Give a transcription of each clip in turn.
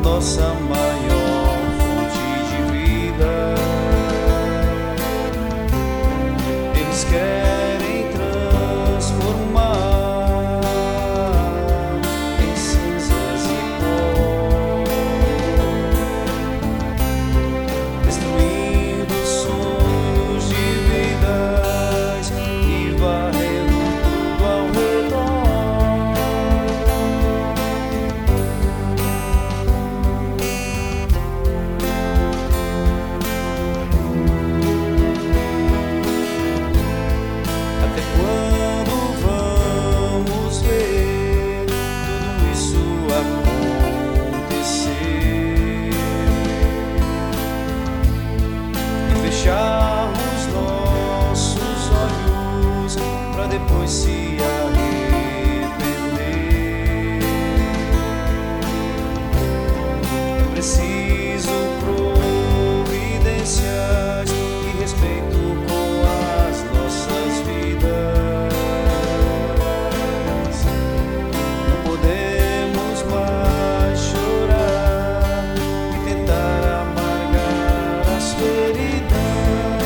nossa maior fonte de vida. Eles querem transformar em cinzas e pó, destruindo sonhos de vidas e varrendo tudo ao redor. Até quando vamos ver tudo isso acontecer e fecharmos nossos olhos para depois se arrepender? É preciso providências e respeito com as nossas vidas. Não podemos mais chorar e tentar amargar as feridas.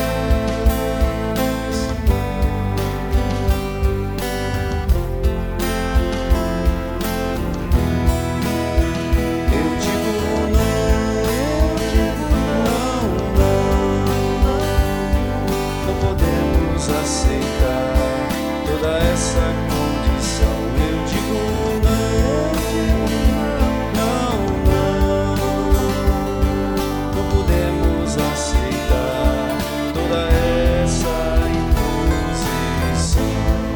Eu digo não podemos aceitar toda essa condição. Eu digo não podemos aceitar toda essa imposição.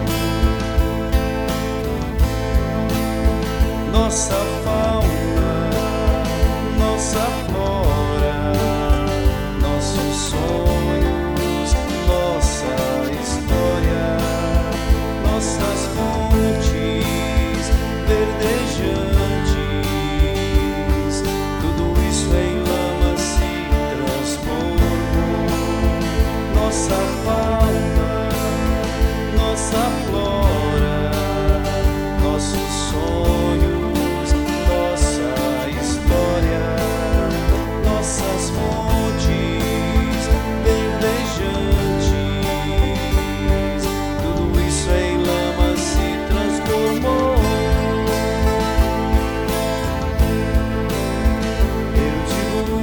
Nossa fauna, nossa flora, nossos sonhos, nossa história, nossas fontes verdejantes, tudo isso em lama se transformou. Nossa fauna, nossa flora, nossos sonhos, nossa história, nossas fontes verdejantes, tudo isso em lama se transformou. Eu digo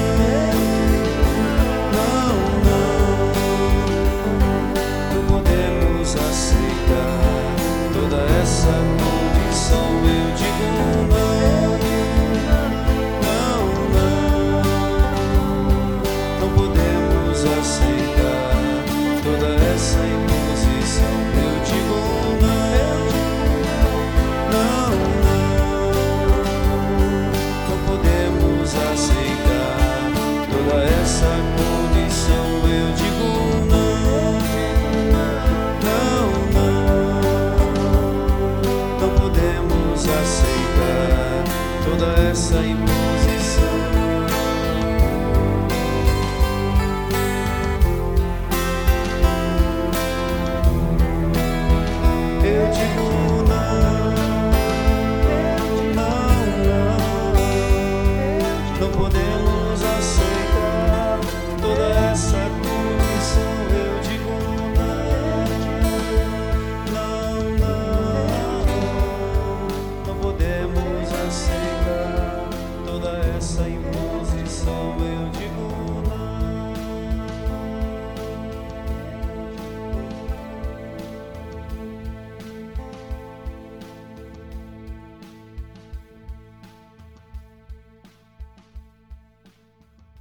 não podemos aceitar toda essa condição. Eu digo não podemos aceitar toda essa imposição. Eu digo não podemos aceitar toda essa condição. Eu digo não podemos aceitar toda essa imposição. Eu digo não podemos